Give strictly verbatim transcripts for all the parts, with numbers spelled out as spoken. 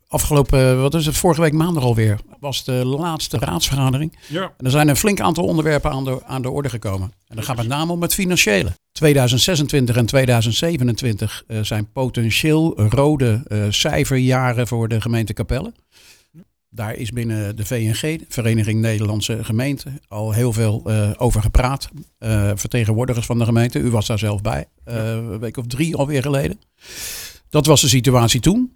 afgelopen, wat is het, vorige week maandag alweer, was de laatste raadsvergadering. Ja. En er zijn een flink aantal onderwerpen aan de, aan de orde gekomen. En dat gaat met name om het financiële. tweeduizend zesentwintig en tweeduizend zevenentwintig uh, zijn potentieel rode uh, cijferjaren voor de gemeente Capelle. Daar is binnen de V N G, Vereniging Nederlandse Gemeenten, al heel veel uh, over gepraat. Uh, vertegenwoordigers van de gemeente, u was daar zelf bij, uh, een week of drie alweer geleden. Dat was de situatie toen.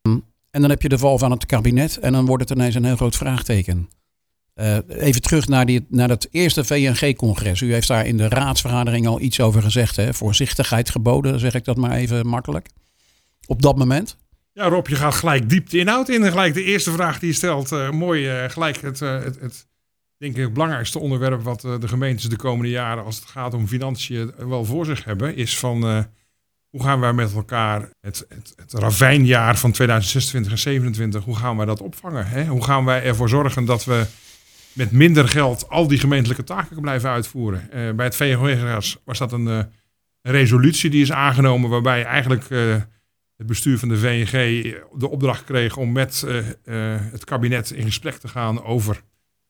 En dan heb je de val van het kabinet en dan wordt het ineens een heel groot vraagteken. Uh, even terug naar, die, naar dat eerste V N G-congres. U heeft daar in de raadsvergadering al iets over gezegd. Hè? Voorzichtigheid geboden, zeg ik dat maar even makkelijk. Op dat moment. Ja, Rob, je gaat gelijk diep de inhoud in. En gelijk de eerste vraag die je stelt. Uh, mooi, uh, gelijk het, uh, het, het, denk ik, het belangrijkste onderwerp wat uh, de gemeentes de komende jaren, als het gaat om financiën, wel voor zich hebben, is van uh, hoe gaan wij met elkaar het, het, het ravijnjaar van tweeduizend zesentwintig en zevenentwintig, hoe gaan wij dat opvangen? Hè? Hoe gaan wij ervoor zorgen dat we met minder geld al die gemeentelijke taken kunnen blijven uitvoeren? Uh, bij het V N G was dat een, uh, een resolutie die is aangenomen waarbij eigenlijk uh, het bestuur van de V N G de opdracht kreeg om met uh, uh, het kabinet in gesprek te gaan over,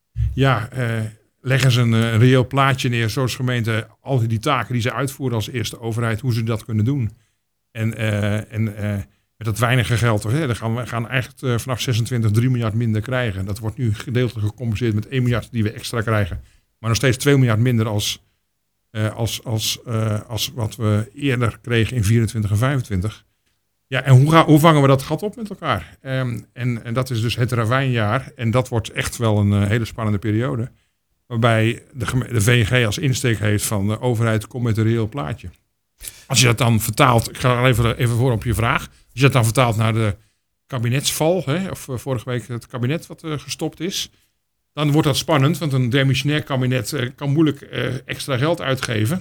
ja, uh, leggen ze een, een reëel plaatje neer, zoals gemeente, al die taken die ze uitvoeren als eerste overheid, hoe ze dat kunnen doen. En, uh, en uh, met dat weinige geld, hè, dan gaan we gaan eigenlijk uh, vanaf zesentwintig drie miljard minder krijgen. Dat wordt nu gedeeltelijk gecompenseerd met één miljard die we extra krijgen. Maar nog steeds twee miljard minder als, uh, als, als, uh, als wat we eerder kregen in vierentwintig en vijfentwintig. Ja, en hoe, ga, hoe vangen we dat gat op met elkaar? Um, en, en dat is dus het ravijnjaar. En dat wordt echt wel een uh, hele spannende periode. Waarbij de, de V N G als insteek heeft van de overheid komt met een reëel plaatje. Als je dat dan vertaalt, ik ga even, even voor op je vraag. Als je dat dan vertaalt naar de kabinetsval, hè, of uh, vorige week het kabinet wat uh, gestopt is. Dan wordt dat spannend, want een demissionair kabinet uh, kan moeilijk uh, extra geld uitgeven.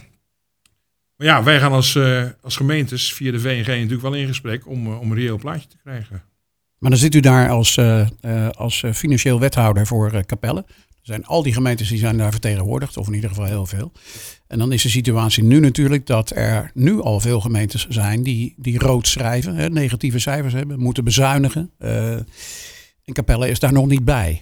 Maar ja, wij gaan als, uh, als gemeentes via de V N G natuurlijk wel in gesprek om, uh, om een reëel plaatje te krijgen. Maar dan zit u daar als, uh, uh, als uh, financieel wethouder voor uh, Capelle. Er zijn al die gemeentes die zijn daar vertegenwoordigd, of in ieder geval heel veel. En dan is de situatie nu natuurlijk dat er nu al veel gemeentes zijn die, die rood schrijven, hè, negatieve cijfers hebben, moeten bezuinigen. Uh, en Capelle is daar nog niet bij.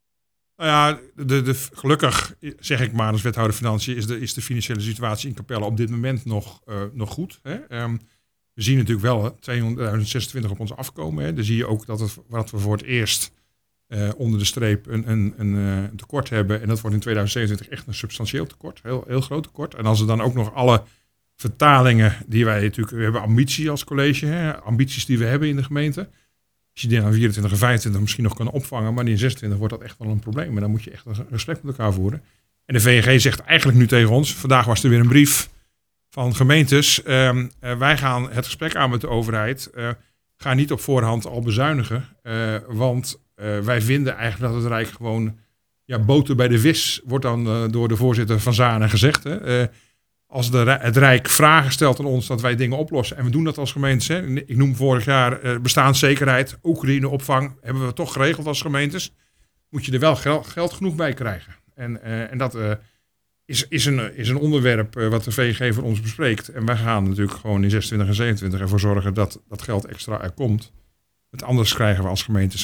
Nou ja, de, de, gelukkig zeg ik maar als wethouder financiën is de, is de financiële situatie in Capelle op dit moment nog, uh, nog goed. Hè? Um, we zien natuurlijk wel tweeduizend zesentwintig op ons afkomen. Hè? Dan zie je ook dat, het, dat we voor het eerst uh, onder de streep een, een, een, een tekort hebben. En dat wordt in tweeduizend zevenentwintig echt een substantieel tekort. Heel, heel groot tekort. En als er dan ook nog alle vertalingen die wij natuurlijk... We hebben ambitie als college. Hè? Ambities die we hebben in de gemeente. Als je die aan vierentwintig en vijfentwintig misschien nog kan opvangen, maar in zesentwintig wordt dat echt wel een probleem. En dan moet je echt een gesprek met elkaar voeren. En de V N G zegt eigenlijk nu tegen ons, vandaag was er weer een brief van gemeentes. Uh, uh, wij gaan het gesprek aan met de overheid. Uh, ga niet op voorhand al bezuinigen. Uh, want uh, wij vinden eigenlijk dat het Rijk gewoon, ja, boter bij de vis, wordt dan uh, door de voorzitter van Zanen gezegd. Hè. Uh, Als de, het Rijk vragen stelt aan ons dat wij dingen oplossen. En we doen dat als gemeentes. Hè. Ik noem vorig jaar uh, bestaanszekerheid. Oekraïne-opvang hebben we toch geregeld als gemeentes. Moet je er wel geld, geld genoeg bij krijgen. En, uh, en dat uh, is, is, een, is een onderwerp uh, wat de V N G voor ons bespreekt. En wij gaan natuurlijk gewoon in zesentwintig en zevenentwintig ervoor zorgen dat dat geld extra er komt. Want anders krijgen we als gemeentes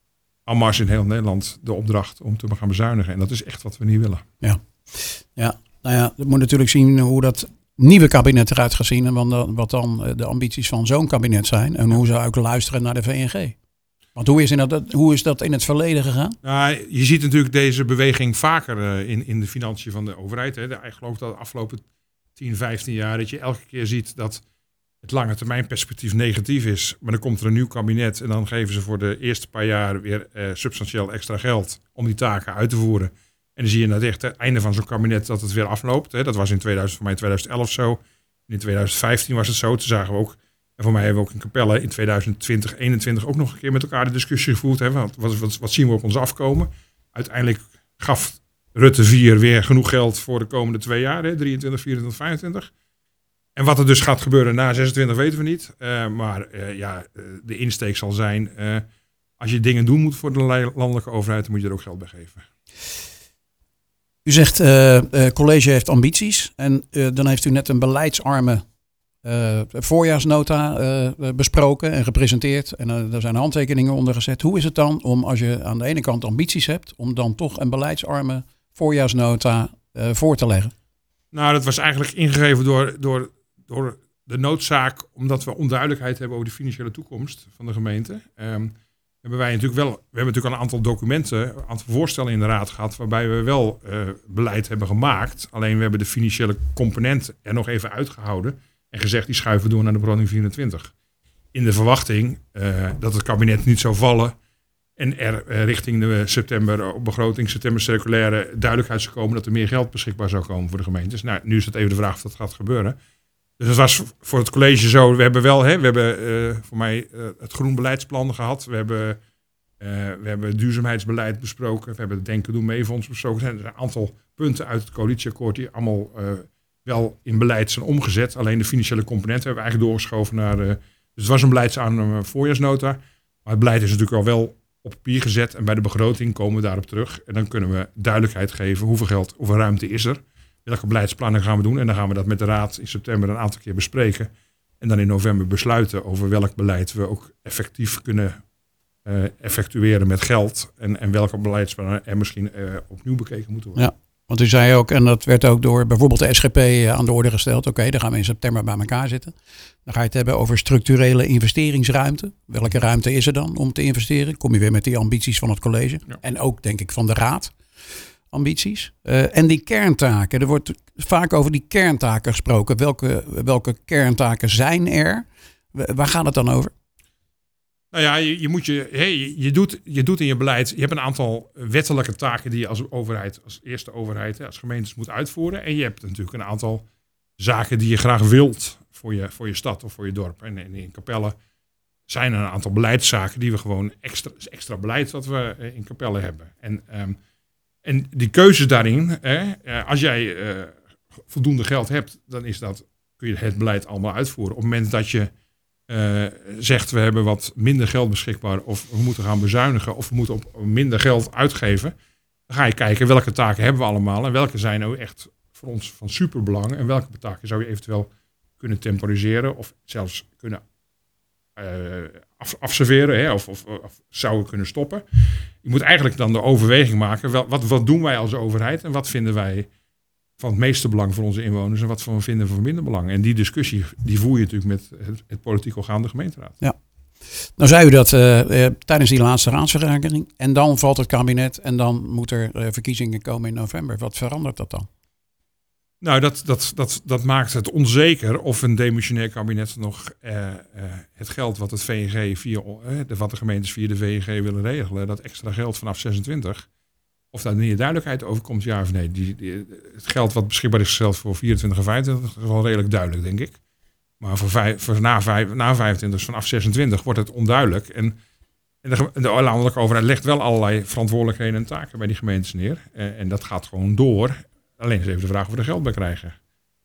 en masse in heel Nederland de opdracht om te gaan bezuinigen. En dat is echt wat we niet willen. Ja, ja. Nou ja, we moeten natuurlijk zien hoe dat nieuwe kabinet eruit gaat zien. En wat dan de ambities van zo'n kabinet zijn. En hoe ze ook luisteren naar de V N G. Want hoe is, in dat, hoe is dat in het verleden gegaan? Nou, je ziet natuurlijk deze beweging vaker uh, in, in de financiën van de overheid. Hè. Ik geloof dat de afgelopen tien, vijftien jaar dat je elke keer ziet dat het lange termijn perspectief negatief is. Maar dan komt er een nieuw kabinet en dan geven ze voor de eerste paar jaar weer uh, substantieel extra geld om die taken uit te voeren. En dan zie je na het einde van zo'n kabinet dat het weer afloopt. Hè. Dat was in tweeduizend, voor mij tweeduizend elf zo. En in tweeduizend vijftien was het zo. Toen zagen we ook, en voor mij hebben we ook in Capelle in tweeduizend twintig, eenentwintig ook nog een keer met elkaar de discussie gevoerd. Hè. Wat, wat, wat, wat zien we op ons afkomen? Uiteindelijk gaf Rutte vier weer genoeg geld voor de komende twee jaar. Hè, drieëntwintig, vierentwintig, vijfentwintig. En wat er dus gaat gebeuren na zesentwintig weten we niet. Uh, maar uh, ja, uh, de insteek zal zijn, uh, als je dingen doen moet voor de landelijke overheid, dan moet je er ook geld bij geven. U zegt, uh, uh, college heeft ambities en uh, dan heeft u net een beleidsarme uh, voorjaarsnota uh, besproken en gepresenteerd. En uh, daar zijn handtekeningen onder gezet. Hoe is het dan om, als je aan de ene kant ambities hebt, om dan toch een beleidsarme voorjaarsnota uh, voor te leggen? Nou, dat was eigenlijk ingegeven door, door, door de noodzaak, omdat we onduidelijkheid hebben over de financiële toekomst van de gemeente. Um, hebben wij natuurlijk wel, we hebben natuurlijk al een aantal documenten, een aantal voorstellen in de raad gehad, waarbij we wel uh, beleid hebben gemaakt. Alleen we hebben de financiële component er nog even uitgehouden en gezegd, die schuiven we door naar de begroting vierentwintig. In de verwachting uh, dat het kabinet niet zou vallen en er uh, richting de september op begroting, september circulaire duidelijkheid zou komen dat er meer geld beschikbaar zou komen voor de gemeentes. Nou, nu is het even de vraag of dat gaat gebeuren. Dus het was voor het college zo, we hebben wel, hè, we hebben uh, voor mij uh, het groen beleidsplan gehad. We hebben, uh, we hebben duurzaamheidsbeleid besproken. We hebben het Denken Doen Mee Fonds besproken. Er zijn een aantal punten uit het coalitieakkoord die allemaal uh, wel in beleid zijn omgezet. Alleen de financiële componenten hebben we eigenlijk doorgeschoven naar... Uh, dus het was een beleidsaanname voorjaarsnota. Maar het beleid is natuurlijk al wel op papier gezet. En bij de begroting komen we daarop terug. En dan kunnen we duidelijkheid geven hoeveel geld, hoeveel ruimte is er. Welke beleidsplannen gaan we doen? En dan gaan we dat met de Raad in september een aantal keer bespreken. En dan in november besluiten over welk beleid we ook effectief kunnen uh, effectueren met geld. En, en welke beleidsplannen er misschien uh, opnieuw bekeken moeten worden. Ja, want u zei ook, en dat werd ook door bijvoorbeeld de S G P aan de orde gesteld. Oké, okay, dan gaan we in september bij elkaar zitten. Dan ga je het hebben over structurele investeringsruimte. Welke ruimte is er dan om te investeren? Kom je weer met die ambities van het college. Ja. En ook denk ik van de Raad. Ambities. Uh, en die kerntaken. Er wordt vaak over die kerntaken gesproken. Welke, welke kerntaken zijn er? Waar gaat het dan over? Nou ja, je, je, moet je, hey, je, doet, je doet in je beleid... Je hebt een aantal wettelijke taken die je als overheid, als eerste overheid, als gemeentes moet uitvoeren. En je hebt natuurlijk een aantal zaken die je graag wilt voor je, voor je stad of voor je dorp. En, en in Capelle zijn er een aantal beleidszaken die we gewoon extra, extra beleid wat we in Capelle hebben. En... Um, En die keuzes daarin, hè, als jij uh, voldoende geld hebt, dan is dat, kun je het beleid allemaal uitvoeren. Op het moment dat je uh, zegt, we hebben wat minder geld beschikbaar, of we moeten gaan bezuinigen, of we moeten op minder geld uitgeven, dan ga je kijken welke taken hebben we allemaal en welke zijn nou echt voor ons van superbelang en welke taken zou je eventueel kunnen temporiseren of zelfs kunnen uh, af, afserveren hè, of, of, of zouden kunnen stoppen. Je moet eigenlijk dan de overweging maken, wel, wat, wat doen wij als overheid en wat vinden wij van het meeste belang voor onze inwoners en wat vinden we van minder belang. En die discussie die voer je natuurlijk met het, het politiek orgaan de gemeenteraad. Ja. Nou zei u dat uh, uh, tijdens die laatste raadsvergadering en dan valt het kabinet en dan moeten er uh, verkiezingen komen in november. Wat verandert dat dan? Nou, dat, dat, dat, dat maakt het onzeker of een demissionair kabinet nog uh, uh, het geld wat het V N G via, uh, wat de gemeentes via de V N G willen regelen, dat extra geld vanaf zesentwintig, of daar niet duidelijkheid over komt, ja of nee. Die, die, het geld wat beschikbaar is gesteld voor vierentwintig en vijfentwintig is wel redelijk duidelijk, denk ik. Maar voor, vijf, voor na, vijf, na vijfentwintig, dus vanaf zesentwintig, wordt het onduidelijk. En, en de, de landelijke overheid legt wel allerlei verantwoordelijkheden en taken bij die gemeentes neer. Uh, en dat gaat gewoon door. Alleen is even de vraag of we er geld bij krijgen.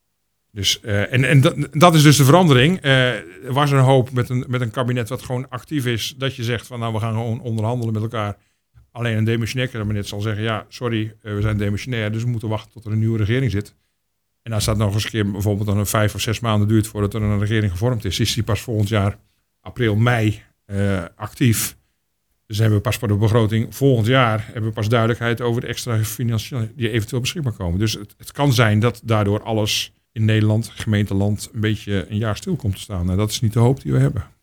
Dus, uh, en en dat, dat is dus de verandering. Uh, er was een hoop met een, met een kabinet wat gewoon actief is. Dat je zegt van nou we gaan gewoon onderhandelen met elkaar. Alleen een demissionair kabinet zal zeggen ja sorry uh, we zijn demissionair. Dus we moeten wachten tot er een nieuwe regering zit. En als dat nog eens een keer bijvoorbeeld dan een vijf of zes maanden duurt voordat er een regering gevormd is. Is die pas volgend jaar april, mei uh, actief. Dus hebben we pas voor de begroting volgend jaar hebben we pas duidelijkheid over de extra financiën die eventueel beschikbaar komen. Dus het, het kan zijn dat daardoor alles in Nederland, gemeenteland, een beetje een jaar stil komt te staan. Nou, dat is niet de hoop die we hebben.